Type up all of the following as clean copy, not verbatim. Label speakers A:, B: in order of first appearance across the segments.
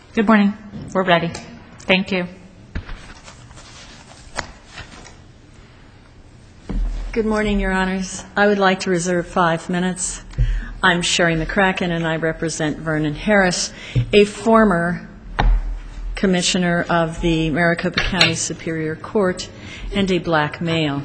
A: Good morning. We're ready. Thank you.
B: Good morning, Your Honors. I would like to reserve 5 minutes. I'm Sherry McCracken, and I represent Vernon Harris, a former commissioner of the Maricopa County Superior Court and a black male.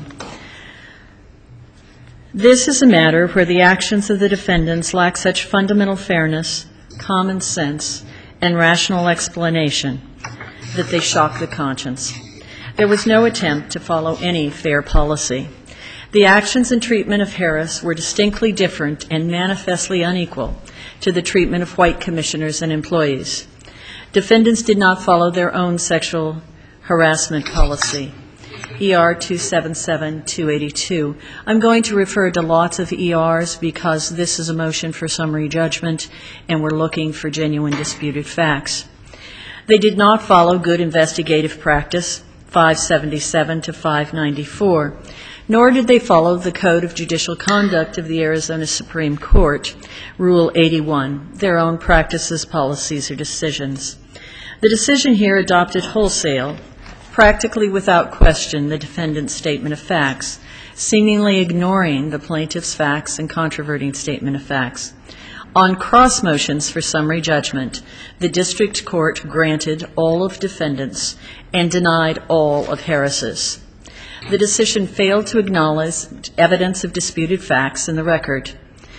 B: This is a matter where the actions of the defendants lack such fundamental fairness, common sense, and rational explanation that they shock the conscience. There was no attempt to follow any fair policy. The actions and treatment of Harris were distinctly different and manifestly unequal to the treatment of white commissioners and employees. Defendants did not follow their own sexual harassment policy. ER 277-282. I'm going to refer to lots of ERs because this is a motion for summary judgment and we're looking for genuine disputed facts. They did not follow good investigative practice, 577 to 594, nor did they follow the Code of Judicial Conduct of the Arizona Supreme Court, Rule 81, their own practices, policies, or decisions. The decision here adopted wholesale, practically without question, the defendant's statement of facts, seemingly ignoring the plaintiff's facts and controverting statement of facts. On cross motions for summary judgment, the district court granted all of defendants and denied all of Harris's. The decision failed to acknowledge evidence of disputed facts in the record,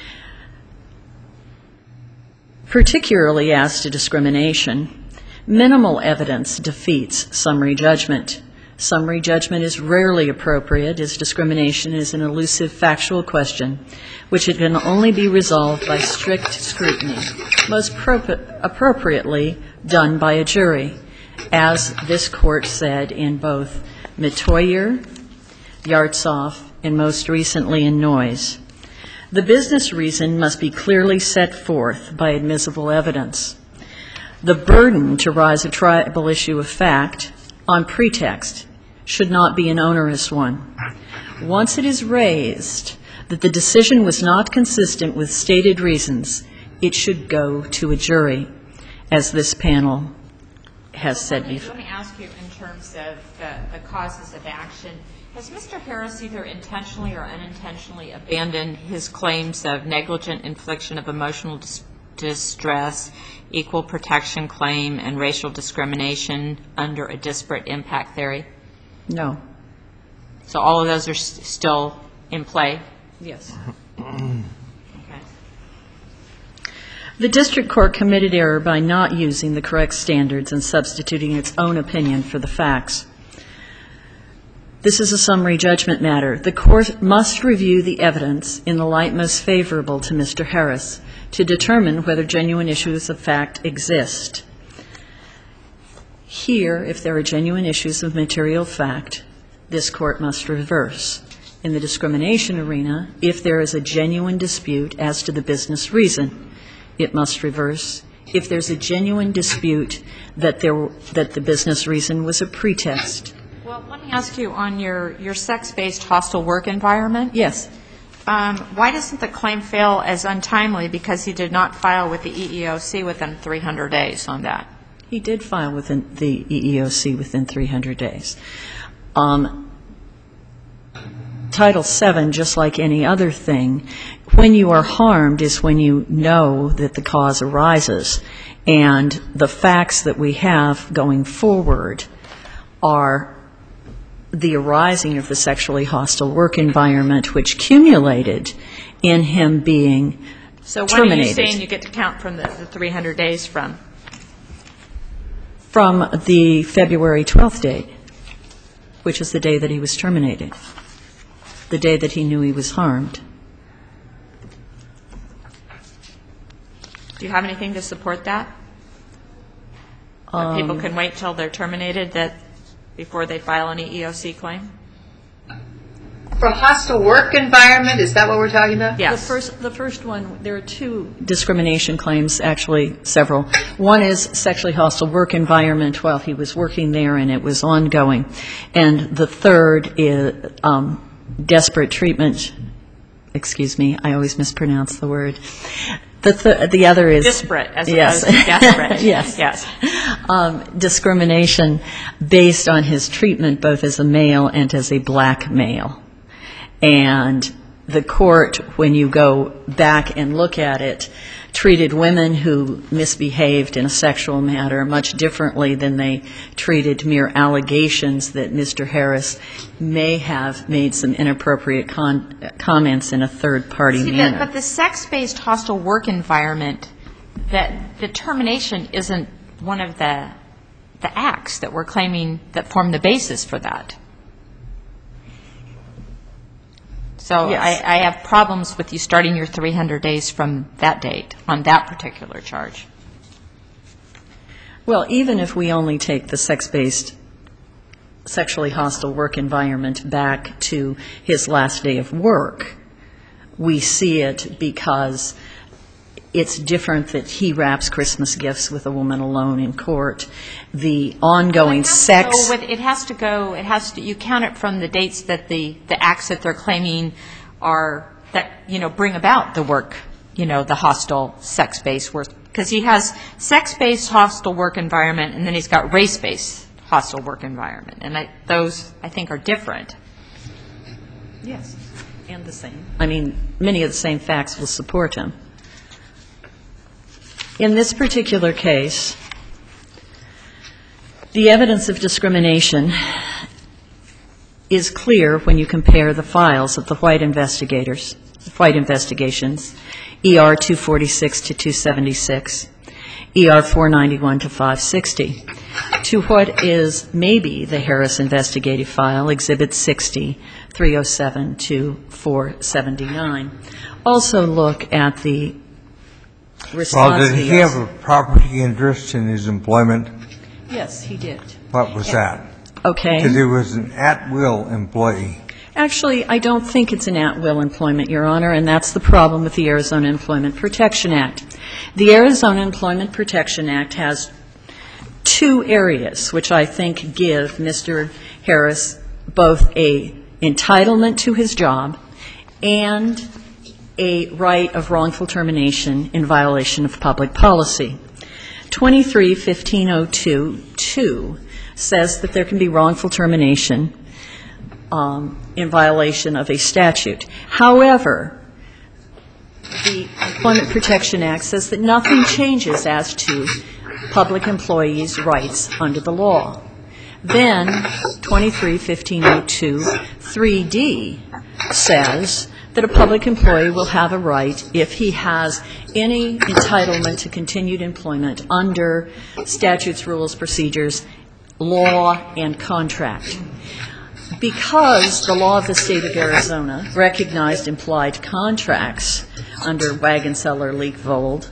B: particularly as to discrimination. Minimal evidence defeats summary judgment. Summary judgment is rarely appropriate, as discrimination is an elusive factual question, which it can only be resolved by strict scrutiny, most appropriately done by a jury, as this court said in both Metoyer, Yartsoff, and most recently in Noyes. The business reason must be clearly set forth by admissible evidence. The burden to rise a triable issue of fact on pretext should not be an onerous one. Once it is raised that the decision was not consistent with stated reasons, it should go to a jury, as this panel has said before.
A: Let me ask you in terms of the causes of action. Has Mr. Harris either intentionally or unintentionally abandoned his claims of negligent infliction of emotional distress, equal protection claim, and racial discrimination under a disparate impact theory?
B: No.
A: So all of those are still in play?
B: Yes.
A: Okay.
B: The district court committed error by not using the correct standards and substituting its own opinion for the facts. This is a summary judgment matter. The court must review the evidence in the light most favorable to Mr. Harris to determine whether genuine issues of fact exist. Here, if there are genuine issues of material fact, this court must reverse. In the discrimination arena, if there is a genuine dispute as to the business reason, it must reverse. If there's a genuine dispute that the business reason was a pretext.
A: Well, let me ask you on your sex-based hostile work environment.
B: Yes.
A: Why doesn't the claim fail as untimely because he did not file with the EEOC within 300 days on that?
B: He did file with the EEOC within 300 days. Title VII, just like any other thing, when you are harmed is when you know that the cause arises. And the facts that we have going forward are the arising of the sexually hostile work environment, which cumulated in him being terminated.
A: So what are you saying you get to count from the 300 days from?
B: From the February 12th date, which is the day that he was terminated, the day that he knew he was harmed.
A: Do you have anything to support that? That people can wait till they're terminated before they file an EEOC claim?
C: For hostile work environment, is that what we're talking about?
A: Yes.
B: The first one, there are two discrimination claims, actually several. One is sexually hostile work environment while he was working there and it was ongoing. And the third is desperate treatment, excuse me, I always mispronounce the word, The other is...
A: Disparate as
B: yes.
A: opposed to desperate.
B: Yes.
A: Yes.
B: Discrimination based on his treatment both as a male and as a black male. And the court, when you go back and look at it, treated women who misbehaved in a sexual matter much differently than they treated mere allegations that Mr. Harris may have made some inappropriate comments in a third-party manner.
A: But the sex-based hostile work environment, that determination isn't one of the acts that we're claiming that form the basis for that. So
B: Yes.
A: I have problems with you starting your 300 days from that date on that particular charge.
B: Well, even if we only take the sex-based sexually hostile work environment back to his last day of work, we see it because it's different that he wraps Christmas gifts with a woman alone in court. The ongoing sex...
A: You count it from the dates that the acts that they're claiming are, that, bring about the work, the hostile sex-based work. Because he has sex-based hostile work environment, and then he's got race-based hostile work environment. And those, I think, are different.
B: Yes, and the same. I mean, many of the same facts will support him. In this particular case, the evidence of discrimination is clear when you compare the files of the White investigations, ER 246 to 276, ER 491 to 560, to what is maybe the Harris investigative file, Exhibit 60, 307 to 479. Also look at the response.
D: Well, did he have a property interest in his employment?
B: Yes, he did.
D: What was that?
B: Okay.
D: Because he was an at-will employee.
B: Actually, I don't think it's an at-will employment, Your Honor, and that's the problem with the Arizona Employment Protection Act. The Arizona Employment Protection Act has two areas which I think give Mr. Harris both a entitlement to his job and a right of wrongful termination in violation of public policy. 23-1502-2 says that there can be wrongful termination in violation of a statute. However, the Employment Protection Act says that nothing changes as to public employees' rights under the law. Then 23-1502-3D says that a public employee will have a right if he has any entitlement to continued employment under statutes, rules, procedures, law, and contract. Because the law of the state of Arizona recognized implied contracts under Wagenseller-Leakvold,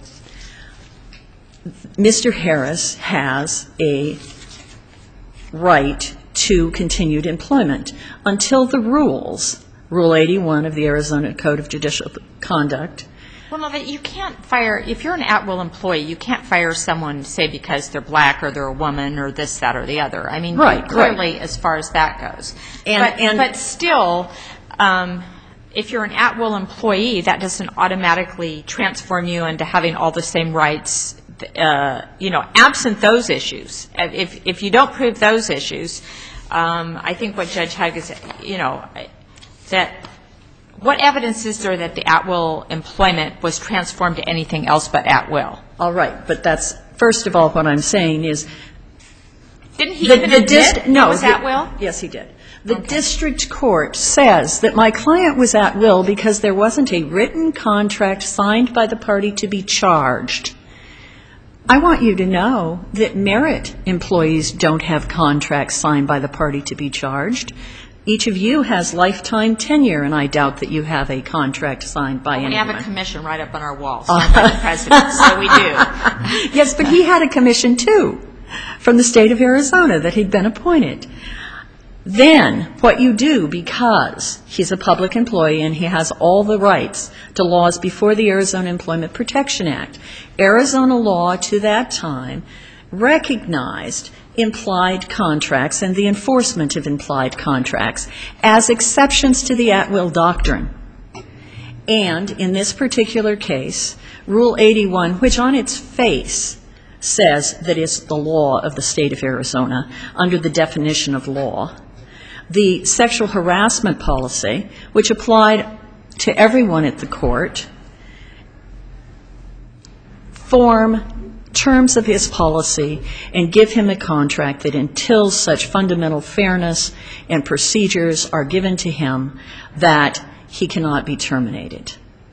B: Mr. Harris has a right to continued employment until the rules, Rule 81 of the Arizona Code of Judicial Conduct.
A: Well, no, you can't fire, if you're an at-will employee, you can't fire someone, say, because they're black or they're a woman or this, that, or the other. I mean, clearly, as far as that goes. But still, if you're an at-will employee, that doesn't automatically transform you into having all the same rights, absent those issues. If you don't prove those issues, I think what Judge Hugg is, that what evidence is there that the at-will employment was transformed to anything else but at-will?
B: All right, but that's, first of all, what I'm saying is...
A: Didn't he even admit it was at-will?
B: Yes, he did. The district court says that my client was at-will because there wasn't a written contract signed by the party to be charged. I want you to know that merit employees don't have contracts signed by the party to be charged. Each of you has lifetime tenure, and I doubt that you have a contract signed by anyone.
A: We have a commission right up on our walls, signed by the president, so we do.
B: Yes, but he had a commission, too, from the state of Arizona that he'd been appointed. Then, what you do, because he's a public employee and he has all the rights to laws before the Arizona Employment Protection Act, Arizona law to that time recognized implied contracts and the enforcement of implied contracts as exceptions to the at-will doctrine. And in this particular case, Rule 81, which on its face says that it's the law of the state of Arizona under the definition of law, the sexual harassment policy, which applied to everyone at the court, form terms of his policy and give him a contract that until such fundamental fairness and procedures are given to him, that he cannot be terminated.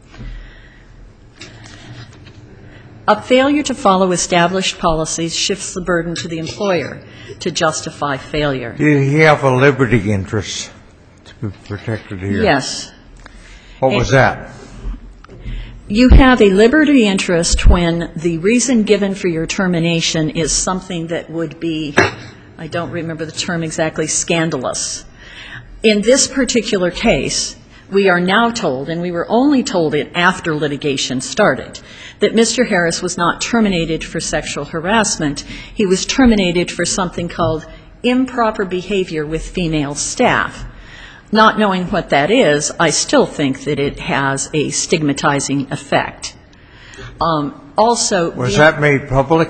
B: A failure to follow established policies shifts the burden to the employer to justify failure.
D: Did he have a liberty interest to be protected here?
B: Yes.
D: What was that?
B: You have a liberty interest when the reason given for your termination is something that would be, I don't remember the term exactly, scandalous. In this particular case, we are now told, and we were only told it after litigation started, that Mr. Harris was not terminated for sexual harassment. He was terminated for something called improper behavior with female staff. Not knowing what that is, I still think that it has a stigmatizing effect. Also,
D: Was that made public?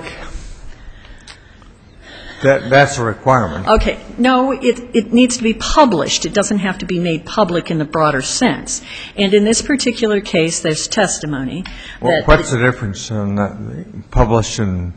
D: That's a requirement.
B: Okay. No, it needs to be published. It doesn't have to be made public in the broader sense. And in this particular case, there's testimony that...
D: What's the difference in published and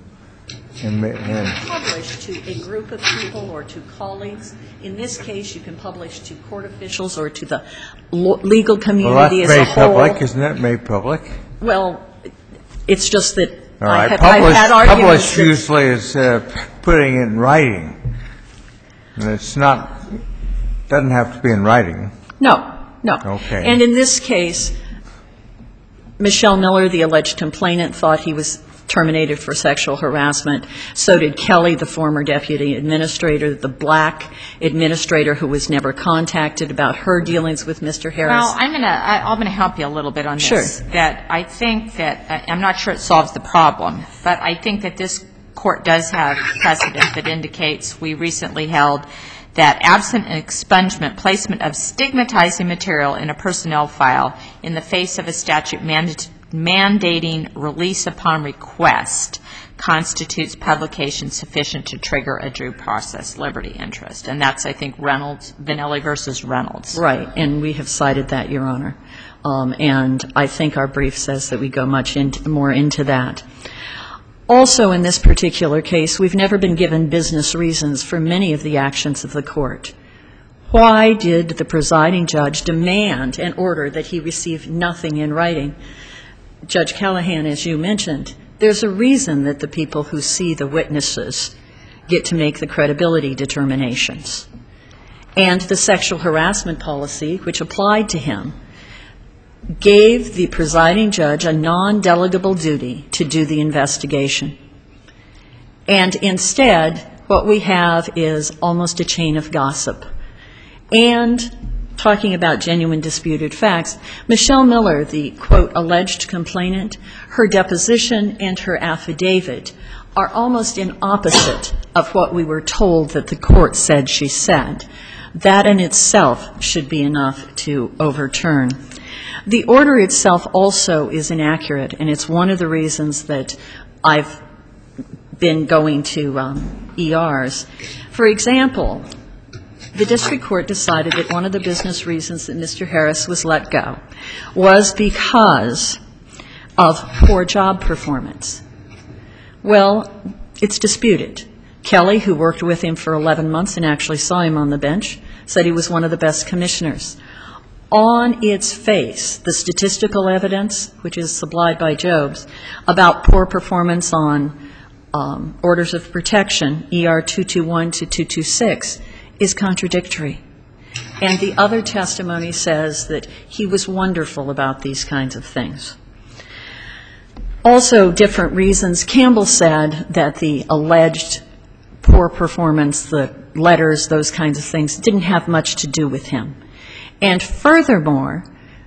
B: published to a group of people or to colleagues. In this case, you can publish to court officials or to the legal community as a whole.
D: Well, that's made public. Isn't that made public?
B: Well, it's just that
D: All right.
B: I've had arguments
D: Published usually is putting it in writing. And it's not, doesn't have to be in writing.
B: No.
D: Okay.
B: And in this case, Michelle Miller, the alleged complainant, thought he was terminated for sexual harassment. So did Kelly, the former deputy administrator, the black administrator who was never contacted about her dealings with Mr. Harris.
A: Well, I'm going to help you a little bit on this.
B: Sure.
A: That I think that, I'm not sure it solves the problem, but I think that this court does have precedent that indicates we recently held that absent an expungement, placement of stigmatizing material in a personnel file in the face of a statute mandating release upon request constitutes publication sufficient to trigger a due process liberty interest. And that's, I think, Vanelli versus Reynolds.
B: Right, and we have cited that, Your Honor. And I think our brief says that we go much more into that. Also, in this particular case, we've never been given business reasons for many of the actions of the court. Why did the presiding judge demand and order that he receive nothing in writing? Judge Callahan, as you mentioned, there's a reason that the people who see the witnesses get to make the credibility determinations. And the sexual harassment policy, which applied to him, gave the presiding judge a non-delegable duty to do the investigation. And instead, what we have is almost a chain of gossip. And talking about genuine disputed facts, Michelle Miller, the, quote, alleged complainant, her deposition and her affidavit are almost in opposite of what we were told that the court said she said. That in itself should be enough to overturn. The order itself also is inaccurate, and it's one of the reasons that I've been going to ERs. For example, the district court decided that one of the business reasons that Mr. Harris was let go was because of poor job performance. Well, it's disputed. Kelly, who worked with him for 11 months and actually saw him on the bench, said he was one of the best commissioners. On its face, the statistical evidence, which is supplied by Jobs, about poor performance on orders of protection, ER 221 to 226, is contradictory. And the other testimony says that he was wonderful about these kinds of things. Also, different reasons. Campbell said that the alleged poor performance, the letters, those kinds of things, didn't have much to do with him. And furthermore,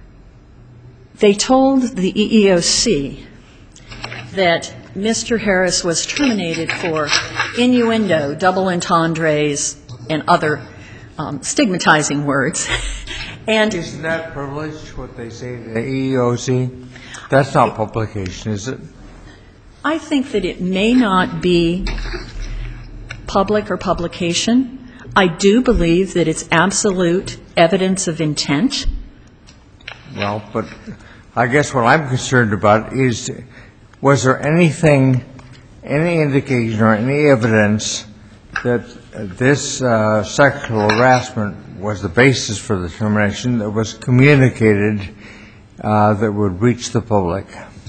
B: they told the EEOC that Mr. Harris was terminated for innuendo, double entendres, and other stigmatizing words, And
D: Isn't that privileged, what they say, the EEOC? That's not publication, is it?
B: I think that it may not be public or publication. I do believe that it's absolute evidence of intent.
D: Well, but I guess what I'm concerned about is, was there anything, any indication or any evidence that this sexual harassment was the basis for the termination that was communicated that would reach the public?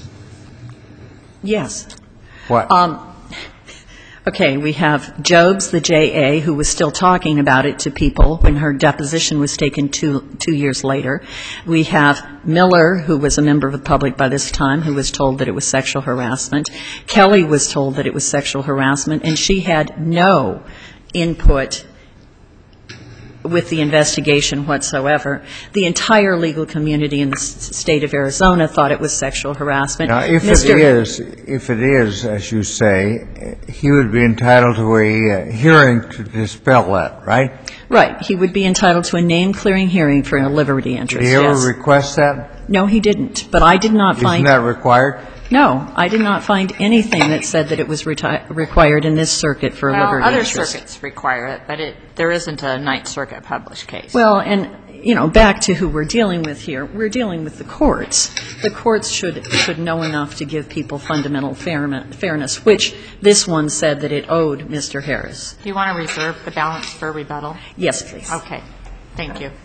B: Yes.
D: What?
B: Okay, we have Jobs, the JA, who was still talking about it to people when her deposition was taken two years later. We have Miller, who was a member of the public by this time, who was told that it was sexual harassment. Kelly was told that it was sexual harassment, and she had no input with the investigation whatsoever. The entire legal community in the state of Arizona thought it was sexual harassment.
D: Now, if it is, as you say, he would be entitled to a hearing to dispel that, right?
B: Right. He would be entitled to a name-clearing hearing for a liberty interest,
D: Did he ever
B: yes.
D: request that?
B: No, he didn't. But I did not find...
D: Isn't that required?
B: No, I did not find anything that said that it was required in this circuit for a liberty
A: Other
B: interest.
A: circuits require it, but there isn't a Ninth Circuit published case.
B: Well, and, you know, back to who we're dealing with here, we're dealing with the courts. The courts should know enough to give people fundamental fairness, which this one said that it owed Mr. Harris.
A: Do you want to reserve the balance for rebuttal?
B: Yes, please.
A: Okay. Thank you.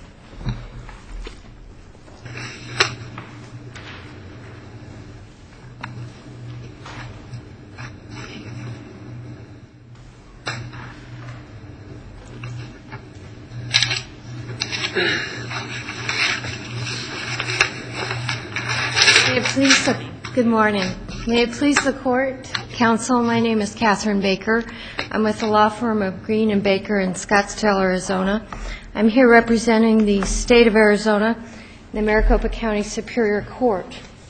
E: Good morning. May it please the Court, Counsel, my name is Catherine Baker. I'm with the law firm of Green and Baker in Scottsdale, Arizona. I'm here representing the state of Arizona, the Maricopa County Superior Court.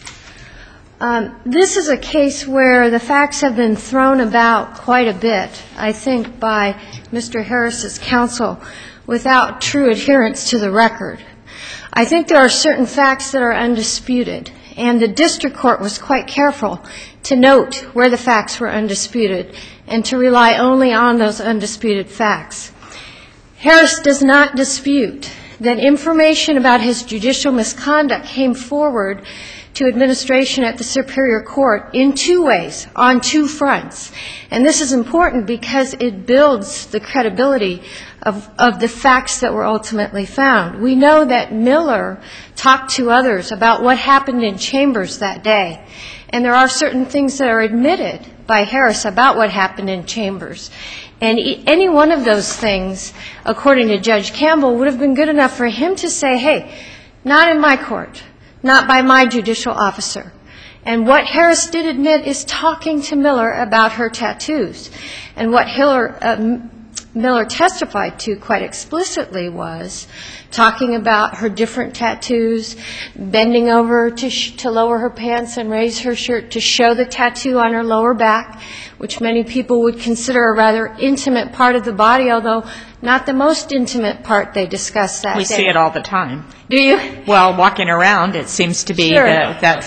E: This is a case where the facts have been thrown about quite a bit, I think, by Mr. Harris's counsel without true adherence to the record. I think there are certain facts that are undisputed, and the district court was quite careful to note where the facts were undisputed and to rely only on those undisputed facts. Harris does not dispute that information about his judicial misconduct came forward to administration at the Superior Court in two ways, on two fronts. And this is important because it builds the credibility of the facts that were ultimately found. We know that Miller talked to others about what happened in chambers that day. And there are certain things that are admitted by Harris about what happened in chambers. And any one of those things, according to Judge Campbell, would have been good enough for him to say, hey, not in my court, not by my judicial officer. And what Harris did admit is talking to Miller about her tattoos. And what Miller testified to quite explicitly was talking about her different tattoos, bending over to lower her pants and raise her shirt to show the tattoo on her lower back, which many people would consider a rather intimate part of the body, although not the most intimate part they discussed that day.
A: We see it all the time.
E: Do you?
A: Well, walking around, it seems to be
E: Sure.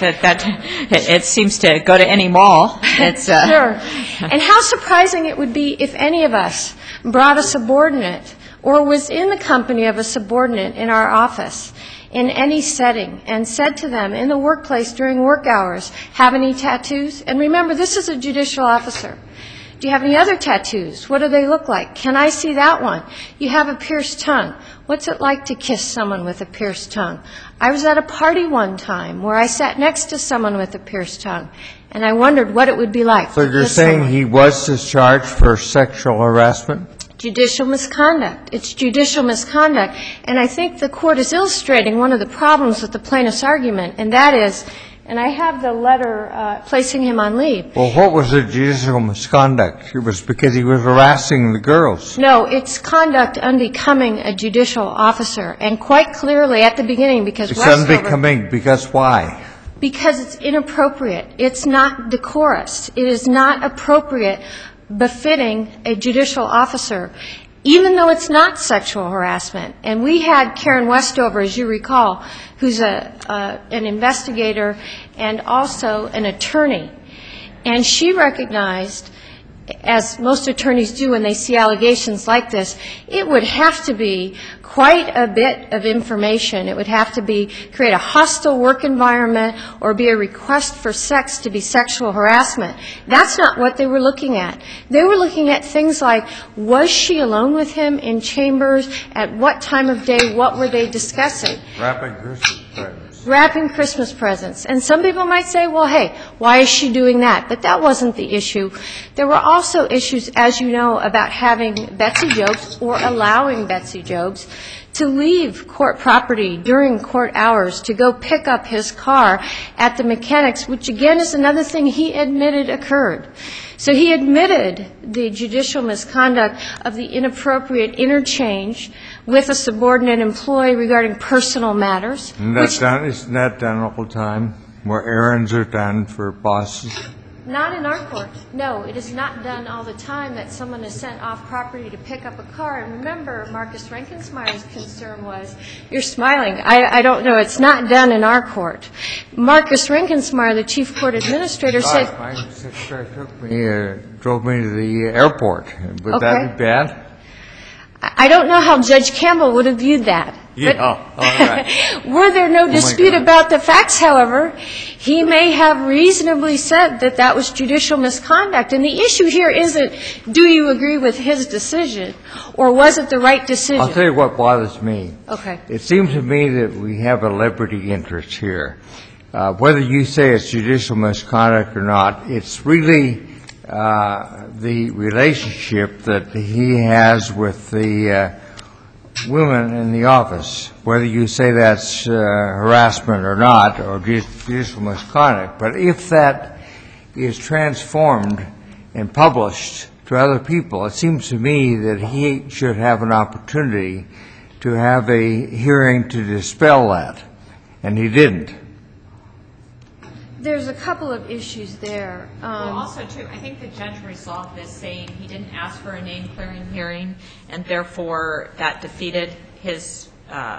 A: it seems to go to any mall. It's
E: Sure. And how surprising it would be if any of us brought a subordinate or was in the company of a subordinate in our office in any setting and said to them in the workplace during work hours, have any tattoos? And remember, this is a judicial officer. Do you have any other tattoos? What do they look like? Can I see that one? You have a pierced tongue. What's it like to kiss someone with a pierced tongue? I was at a party one time where I sat next to someone with a pierced tongue, and I wondered what it would be like.
D: So you're saying he was discharged for sexual harassment?
E: Judicial misconduct. It's judicial misconduct. And I think the Court is illustrating one of the problems with the plaintiff's argument, and that is, and I have the letter placing him on leave.
D: Well, what was the judicial misconduct? It was because he was harassing the girls.
E: No, it's conduct unbecoming a judicial officer, and quite clearly at the beginning, because
D: It's
E: Westover...
D: unbecoming, because why?
E: Because it's inappropriate. It's not decorous. It is not appropriate, befitting a judicial officer. even though it's not sexual harassment. And we had Karen Westover, as you recall, who's an investigator and also an attorney. And she recognized, as most attorneys do when they see allegations like this, it would have to be quite a bit of information. It would have to be create a hostile work environment or be a request for sex to be sexual harassment. That's not what they were looking at. They were looking at things like, was she alone with him in chambers? At what time of day? What were they discussing?
D: Wrapping Christmas presents.
E: Wrapping Christmas presents. And some people might say, well, hey, why is she doing that? But that wasn't the issue. There were also issues, as you know, about having Betsy Jobes or allowing Betsy Jobes to leave court property during court hours to go pick up his car at the mechanics, which again is another thing he admitted occurred. So he admitted the judicial misconduct of the inappropriate interchange with a subordinate employee regarding personal matters.
D: And that's done, isn't that done all the time, where errands are done for bosses?
E: Not in our court. No, it is not done all the time that someone is sent off property to pick up a car. And remember, Marcus Renkensmeyer's concern was, you're smiling, I don't know, it's not done in our court. Marcus Renkensmeyer, the chief court administrator, said...
D: My secretary drove me to the airport. Would that be bad?
E: I don't know how Judge Campbell would have viewed that.
D: Yeah, all right.
E: Were there no dispute about the facts, however, he may have reasonably said that that was judicial misconduct. And the issue here isn't, do you agree with his decision, or was it the right decision?
D: I'll tell you what bothers me.
E: Okay.
D: It seems to me that we have a liberty interest here. Whether you say it's judicial misconduct or not, it's really the relationship that he has with the women in the office, whether you say that's harassment or not, or judicial misconduct. But if that is transformed and published to other people, it seems to me that he should have an opportunity to have a hearing to dispel that, and he didn't.
E: There's a couple of issues there.
A: Well, also, too, I think the judge resolved this saying he didn't ask for a name-clearing hearing, and therefore that defeated his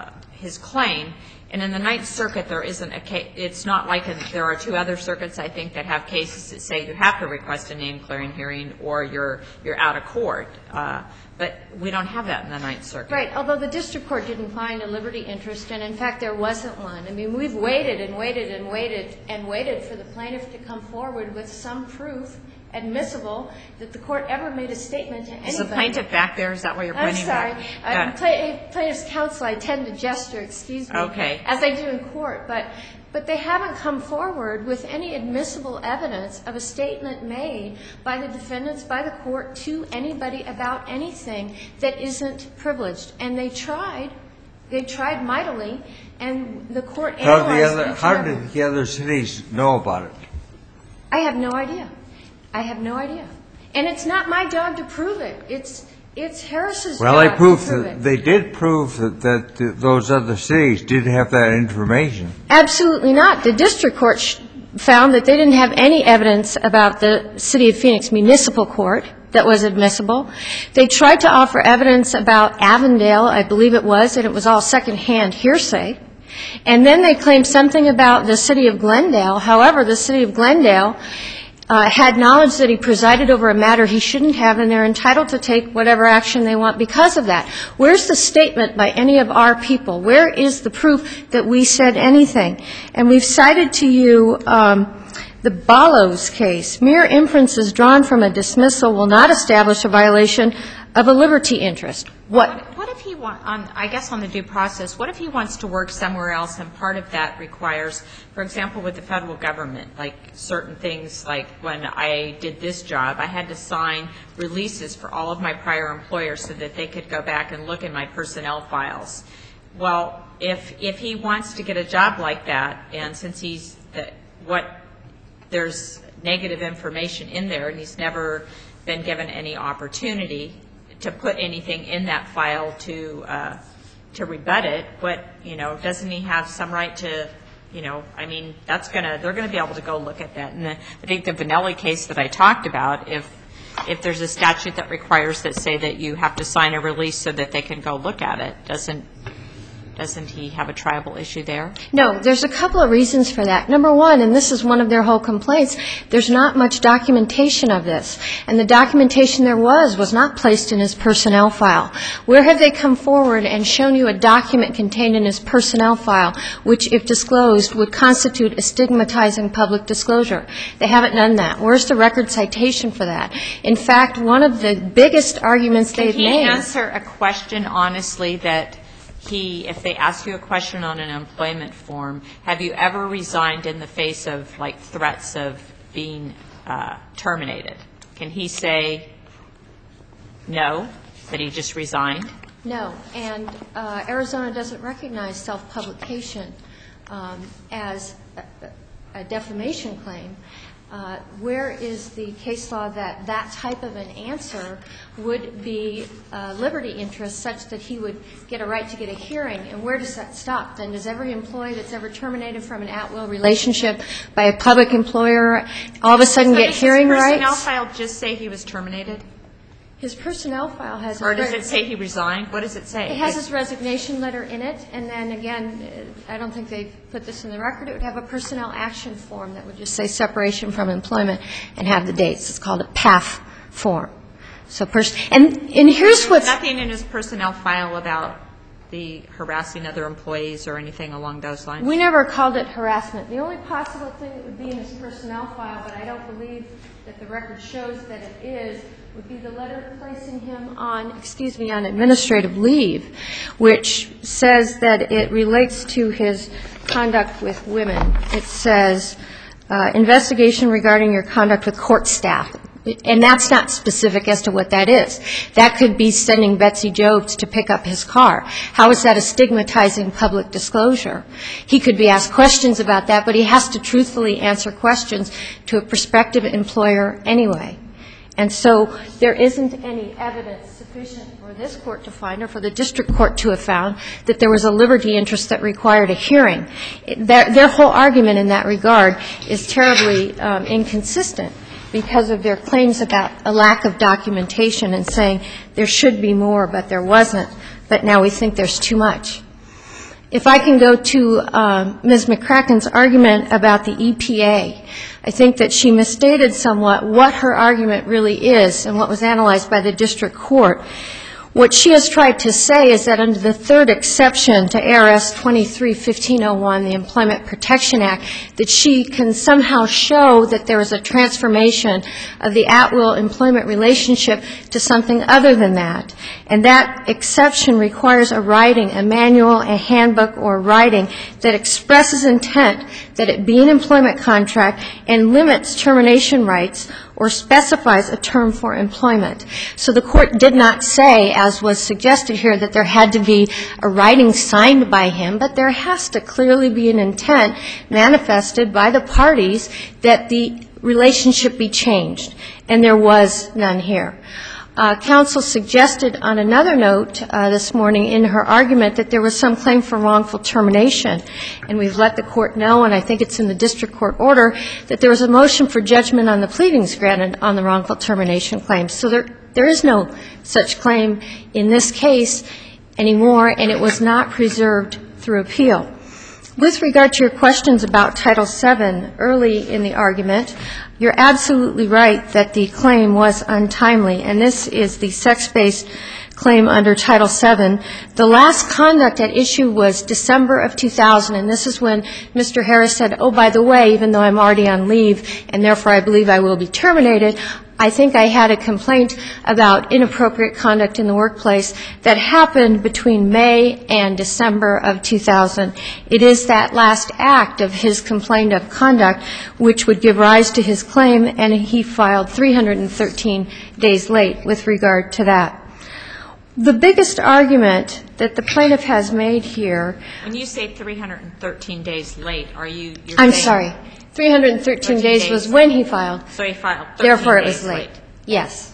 A: claim. And in the Ninth Circuit, there isn't a case. It's not like there are two other circuits, I think, that have cases that say you have to request a name-clearing hearing or you're out of court. But we don't have that in the Ninth Circuit.
E: Right, although the district court didn't find a liberty interest, and in fact there wasn't one. I mean, we've waited and waited and waited and waited for the plaintiff to come forward with some proof admissible that the court ever made a statement to anybody.
A: Is the plaintiff back there? Is that why you're pointing back?
E: I'm sorry. Plaintiff's counsel, I tend to gesture, excuse me,
A: okay,
E: as I do in court. But they haven't come forward with any admissible evidence of a statement made by the defendants, by the court, to anybody about anything that isn't privileged. And they tried mightily, and the court analyzed it.
D: How did the other cities know about it?
E: I have no idea. I have no idea. And it's not my job to prove it. It's Harris's job to prove it.
D: They did prove that those other cities did have that information.
E: Absolutely not. The district court found that they didn't have any evidence about the City of Phoenix Municipal Court that was admissible. They tried to offer evidence about Avondale, I believe it was, and it was all secondhand hearsay. And then they claimed something about the City of Glendale. However, the City of Glendale had knowledge that he presided over a matter he shouldn't have, and they're entitled to take whatever action they want because of that. Where's the statement by any of our people? Where is the proof that we said anything? And we've cited to you the Ballos case. Mere inferences drawn from a dismissal will not establish a violation of a liberty interest. What
A: if he I guess on the due process, what if he wants to work somewhere else and part of that requires, for example, with the federal government, like certain things, like when I did this job, I had to sign releases for all of my prior employers so that they could go back and look in my personnel files. Well, if he wants to get a job like that, and since there's negative information in there and he's never been given any opportunity to put anything in that file to rebut it, but, doesn't he have some right to, I mean, they're going to be able to go look at that. And I think the Vanelli case that I talked about, if if there's a statute that requires that say that you have to sign a release so that they can go look at it, doesn't he have a triable issue there?
E: No, there's a couple of reasons for that. Number one, and this is one of their whole complaints, there's not much documentation of this. And the documentation there was not placed in his personnel file. Where have they come forward and shown you a document contained in his personnel file, which, if disclosed, would constitute a stigmatizing public disclosure? They haven't done that. Where's the record citation for that? In fact, one of the biggest arguments they've made...
A: Can he answer a question honestly that if they ask you a question on an employment form, have you ever resigned in the face of, like, threats of being terminated? Can he say no, that he just resigned?
E: No, and Arizona doesn't recognize self-publication as a defamation claim. Where is the case law that that type of an answer would be a liberty interest such that he would get a right to get a hearing? And where does that stop? Then does every employee that's ever terminated from an at-will relationship by a public employer all of a sudden get hearing rights?
A: Does his personnel file just say he was terminated?
E: His personnel file has...
A: Or does it say he resigned? What does it say?
E: It has his resignation letter in it, and then again, I don't think they've put this in the record. It would have a personnel action form that would just say separation from employment and have the dates. It's called a PAF form. So and here's what's...
A: There's nothing in his personnel file about the harassing other employees or anything along those lines?
E: We never called it harassment. The only possible thing that would be in his personnel file, but I don't believe that the record shows that it is, would be the letter placing him on administrative leave, which says that it relates to his conduct with women. It says, investigation regarding your conduct with court staff. And that's not specific as to what that is. That could be sending Betsy Jobs to pick up his car. How is that a stigmatizing public disclosure? He could be asked questions about that, but he has to truthfully answer questions to a prospective employer anyway. And so there isn't any evidence sufficient for this court to find or for the district court to have found that there was a liberty interest that required a hearing. Their whole argument in that regard is terribly inconsistent because of their claims about a lack of documentation and saying there should be more, but there wasn't, but now we think there's too much. If I can go to Ms. McCracken's argument about the EPA, I think that she misstated somewhat what her argument really is and what was analyzed by the district court. What she has tried to say is that under the third exception to ARS 23-1501, the Employment Protection Act, that she can somehow show that there is a transformation of the at-will employment relationship to something other than that. And that exception requires a writing, a manual, a handbook, or writing that expresses intent that it be an employment contract and limits termination rights or specifies a term for employment. So the court did not say, as was suggested here, that there had to be a writing signed by him, but there has to clearly be an intent manifested by the parties that the relationship be changed, and there was none here. Counsel suggested on another note this morning in her argument that there was some claim for wrongful termination, and we've let the court know, and I think it's in the district court order, that there was a motion for judgment on the pleadings granted on the wrongful termination claim. So there is no such claim in this case anymore, and it was not preserved through appeal. With regard to your questions about Title VII early in the argument, you're absolutely right that the claim was untimely, and this is the sex-based claim under Title VII. The last conduct at issue was December of 2000, and this is when Mr. Harris said, oh, by the way, even though I'm already on leave and therefore I believe I will be terminated, I think I had a complaint about inappropriate conduct in the workplace that happened between May and December of 2000. It is that last act of his complaint of conduct which would give rise to his claim, and he filed 313 days late with regard to that. The biggest argument that the plaintiff has made here... When you say 313 days late, are you... I'm sorry. 313 days was when he filed. So he filed 13 days late. Therefore, it was late. Yes.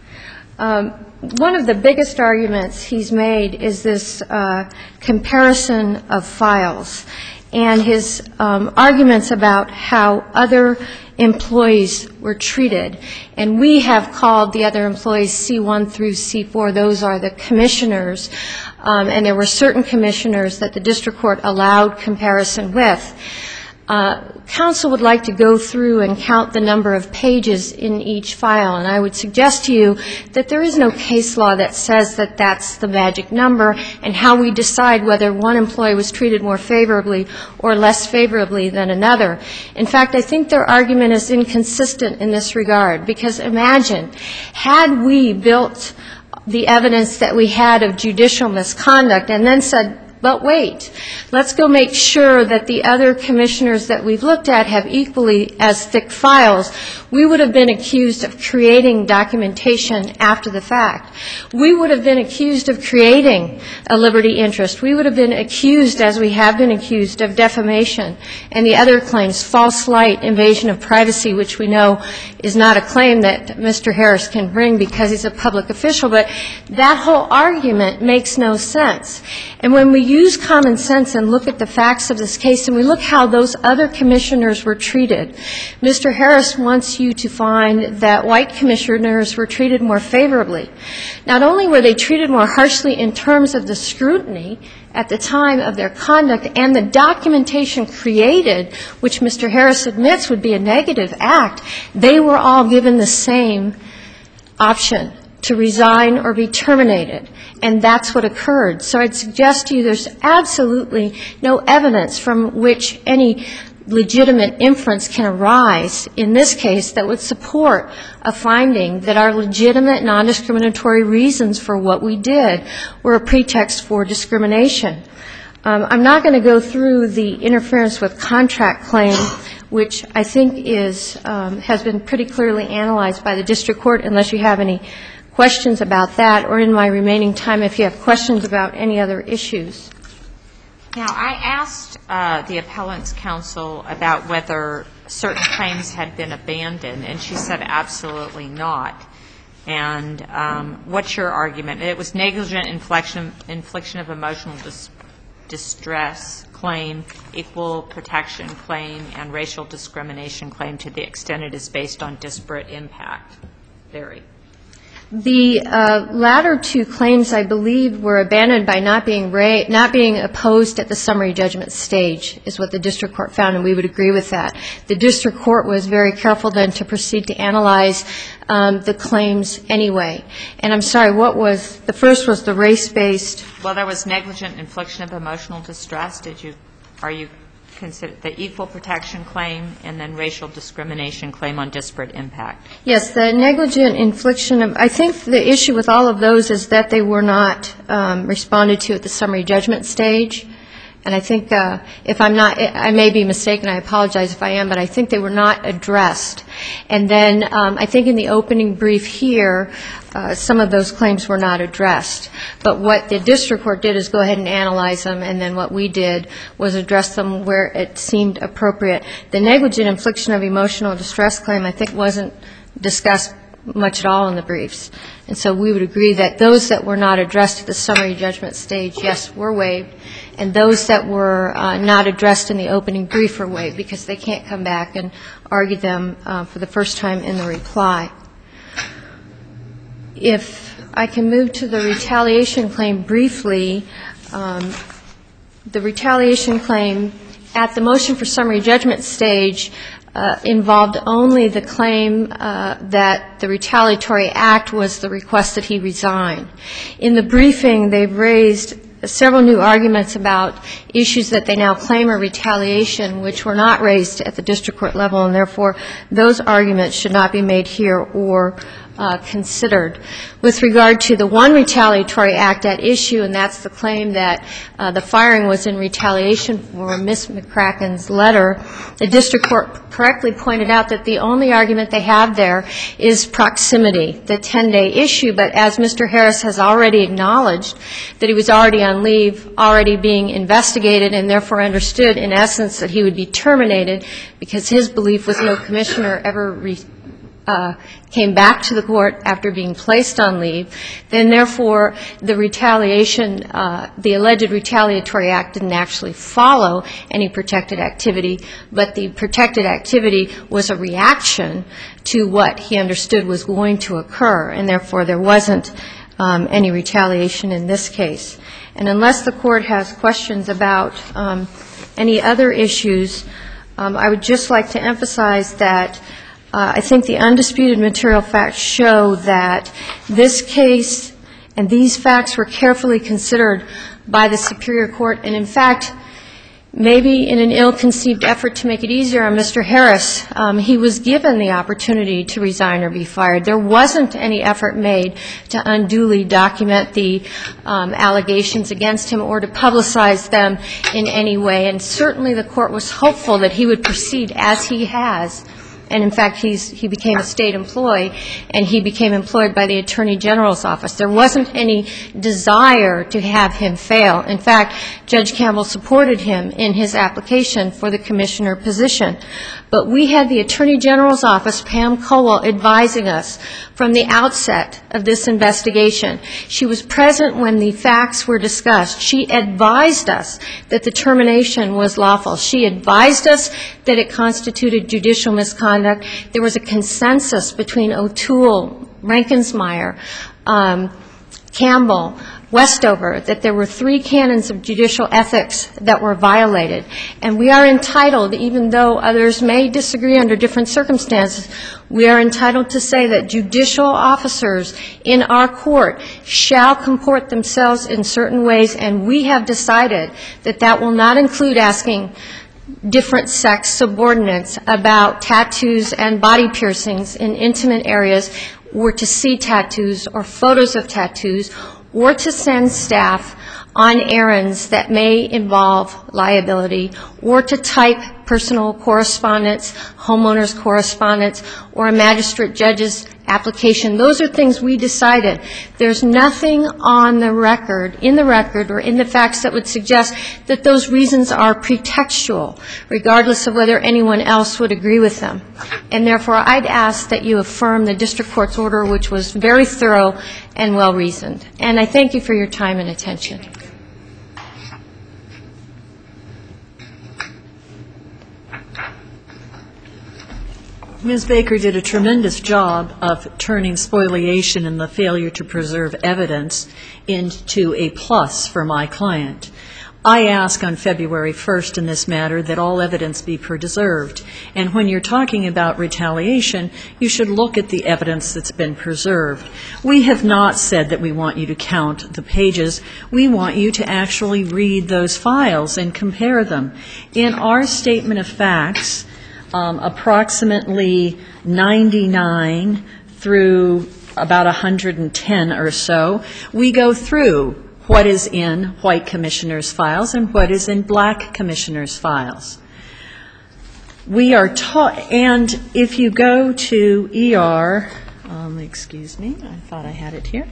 E: One of the biggest arguments he's made is this comparison of files. and his arguments about how other employees were treated. And we have called the other employees C1 through C4. Those are the commissioners. And there were certain commissioners that the district court allowed comparison with. Counsel would like to go through and count the number of pages in each file, and I would suggest to you that there is no case law that says that that's the magic number, and how we decide whether one employee was treated more favorably or less favorably than another. In fact, I think their argument is inconsistent in this regard, because imagine, had we built the evidence that we had of judicial misconduct and then said, but wait, let's go make sure that the other commissioners that we've looked at have equally as thick files, we would have been accused of creating documentation after the fact. We would have been accused of creating a liberty interest. We would have been accused, as we have been accused, of defamation and the other claims, false light, invasion of privacy, which we know is not a claim that Mr. Harris can bring because he's a public official. But that whole argument makes no sense. And when we use common sense and look at the facts of this case and we look how those other commissioners were treated, Mr. Harris wants you to find that white commissioners were treated more favorably. Not only were they treated more harshly in terms of the scrutiny at the time of their conduct and the documentation created, which Mr. Harris admits would be a negative act, they were all given the same option to resign or be terminated. And that's what occurred. So I'd suggest to you there's absolutely no evidence from which any legitimate inference can arise in this case that would support a finding that our legitimate non-discriminatory reasons for what we did were a pretext for discrimination. I'm not going to go through the interference with contract claim, which I think has been pretty clearly analyzed by the district court, unless you have any questions about that, or in my remaining time if you have questions about any other issues.
A: Now, I asked the appellant's counsel about whether certain claims had been abandoned, and she said absolutely not. And what's your argument? It was negligent infliction of emotional distress claim, equal protection claim, and racial discrimination claim to the extent it is based on disparate impact theory.
E: The latter two claims, I believe, were abandoned by not being opposed at the summary judgment stage, is what the district court found, and we would agree with that. The district court was very careful then to proceed to analyze the claims anyway. And I'm sorry, the first was the race-based.
A: Well, there was negligent infliction of emotional distress. Are you consider the equal protection claim and then racial discrimination claim on disparate impact?
E: Yes, the negligent infliction of, I think the issue with all of those is that they were not responded to at the summary judgment stage. And I think if I'm not, I may be mistaken, I apologize if I am, but I think they were not addressed. And then I think in the opening brief here, some of those claims were not addressed. But what the district court did is go ahead and analyze them, and then what we did was address them where it seemed appropriate. The negligent infliction of emotional distress claim, I think, wasn't discussed much at all in the briefs. And so we would agree that those that were not addressed at the summary judgment stage, yes, were waived, and those that were not addressed in the opening brief were waived because they can't come back and argue them for the first time in the reply. If I can move to the retaliation claim briefly, the retaliation claim at the motion for summary judgment stage involved only the claim that the retaliatory act was the request that he resign. In the briefing, they've raised several new arguments about issues that they now claim are retaliation, which were not raised at the district court level, and therefore those arguments should not be made here or considered. With regard to the one retaliatory act at issue, and that's the claim that the firing was in retaliation for Ms. McCracken's letter, the district court correctly pointed out that the only argument they have there is proximity, the 10-day issue. But as Mr. Harris has already acknowledged, that he was already on leave, already being investigated, and therefore understood in essence that he would be terminated because his belief was no commissioner ever came back to the court after being placed on leave, then therefore the retaliation, the alleged retaliatory act didn't actually follow any protected activity, but the protected activity was a reaction to what he understood was going to occur, and therefore there wasn't any retaliation in this case. And unless the court has questions about any other issues, I would just like to emphasize that I think the undisputed material facts show that this case and these facts were carefully considered by the Superior Court, and in fact, maybe in an ill-conceived effort to make it easier on Mr. Harris, he was given the opportunity to resign or be fired. There wasn't any effort made to unduly document the allegations against him or to publicize them in any way, and certainly the court was hopeful that he would proceed as he has. And in fact, he became a state employee, and he became employed by the Attorney General's office. There wasn't any desire to have him fail. In fact, Judge Campbell supported him in his application for the commissioner position. But we had the Attorney General's office, Pam Colwell, advising us from the outset of this investigation. She was present when the facts were discussed. She advised us that the termination was lawful. She advised us that it constituted judicial misconduct. There was a consensus between O'Toole, Rankensmeyer, Campbell, Westover, that there were 3 canons of judicial ethics that were violated. And we are entitled, even though others may disagree under different circumstances, we are entitled to say that judicial officers in our court shall comport themselves in certain ways, and we have decided that that will not include asking different sex subordinates about tattoos and body piercings in intimate areas, or to see tattoos or photos of tattoos, or to send staff on errands that may involve liability, or to type personal correspondence, homeowners' correspondence, or a magistrate judge's application. Those are things we decided. There's nothing on the record, in the record, or in the facts that would suggest that those reasons are pretextual, regardless of whether anyone else would agree with them. And therefore, I'd ask that you affirm the district court's order, which was very thorough and well-reasoned. And I thank you for your time and attention.
B: Ms. Baker did a tremendous job of turning spoliation and the failure to preserve evidence into a plus for my client. I ask on February 1st in this matter that all evidence be preserved. And when you're talking about retaliation, you should look at the evidence that's been preserved. We have not said that we want you to count the pages. We want you to actually read those files and compare them. In our statement of facts, approximately 99 through about 110 or so, we go through what is in white commissioners' files and what is in black commissioners' files. We are taught, and if you go to ER, excuse me, I thought I had it here,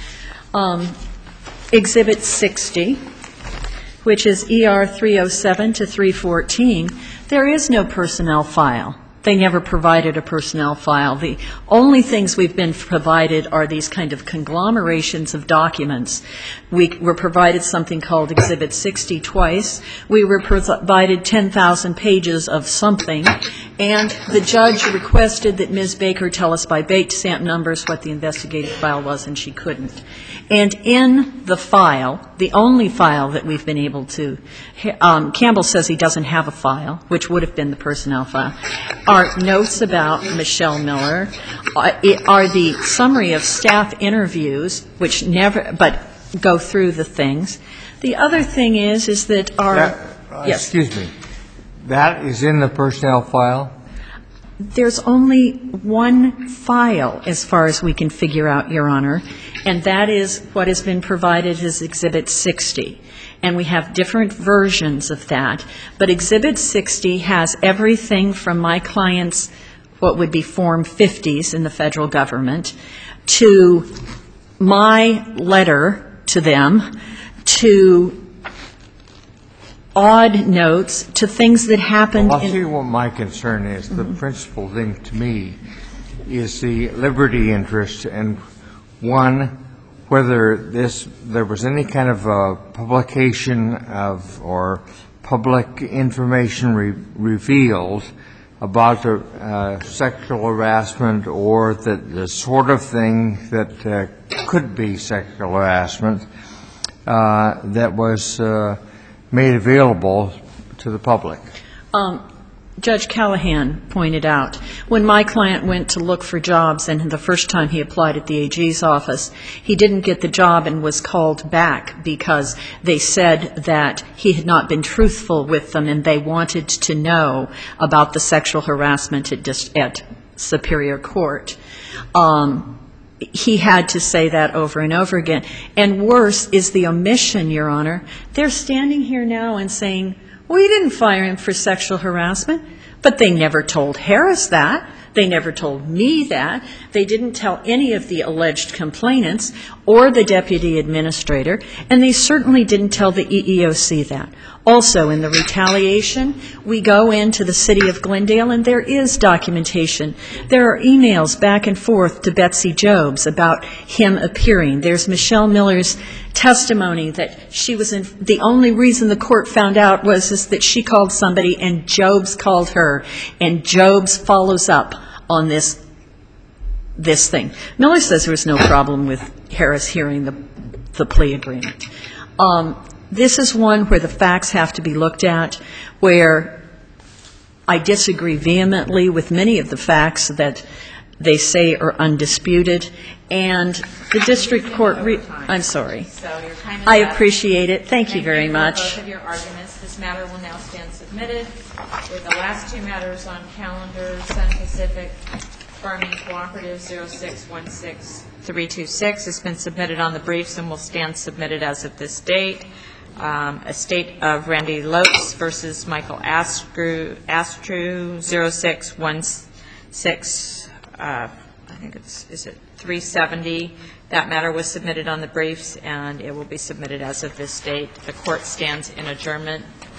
B: Exhibit 60, which is ER 307 to 314, there is no personnel file. They never provided a personnel file. The only things we've been provided are these kind of conglomerations of documents. We were provided something called Exhibit 60 twice. We were provided 10,000 pages of something, and the judge requested that Ms. Baker tell us by bait stamp numbers what the investigative file was, and she couldn't. And in the file, the only file that we've been able to, Campbell says he doesn't have a file, which would have been the personnel file, are notes about Michelle Miller, are the summary of staff interviews, which never, but go through the things. The other thing is that our, yes.
D: Excuse me, that is in the personnel file?
B: There's only one file, as far as we can figure out, Your Honor, and that is what has been provided as Exhibit 60. And we have different versions of that. But Exhibit 60 has everything from my client's, what would be Form 50s in the federal government, to my letter to them, to odd notes, to things that happened.
D: I'll tell you what my concern is. The principal thing to me is the liberty interest, and one, whether there was any kind of publication of or public information revealed about the sexual harassment or the sort of thing that could be sexual harassment that was made available to the public.
B: Judge Callahan pointed out, when my client went to look for jobs, and the first time he applied at the AG's office, he didn't get the job and was called back because they said that he had not been truthful with them and they wanted to know about the sexual harassment at Superior Court. He had to say that over and over again. And worse is the omission, Your Honor. They're standing here now and saying, we didn't fire him for sexual harassment, but they never told Harris that. They never told me that. They didn't tell any of the alleged complainants or the deputy administrator, and they certainly didn't tell the EEOC that. Also, in the retaliation, we go into the city of Glendale, and there is documentation. There are emails back and forth to Betsy Jobs about him appearing. There's Michelle Miller's testimony that she was in, the only reason the court found out was that she called somebody and Jobs called her, and Jobs follows up on this thing. Miller says there was no problem with Harris hearing the plea agreement. This is one where the facts have to be looked at, where I disagree vehemently with many of the facts that they say are undisputed, and the district court, I'm sorry.
A: So your time is
B: I
A: up.
B: appreciate it. Thank you very much.
A: Both of your arguments. This matter will now stand submitted. With the last two matters on calendar, Sun Pacific Farming Cooperative 0616326 has been submitted on the briefs and will stand submitted as of this date. Estate of Randy Lopes versus Michael Astru 0616, I think is it 370? That matter was submitted on the briefs, and it will be submitted as of this date. The court stands in adjournment.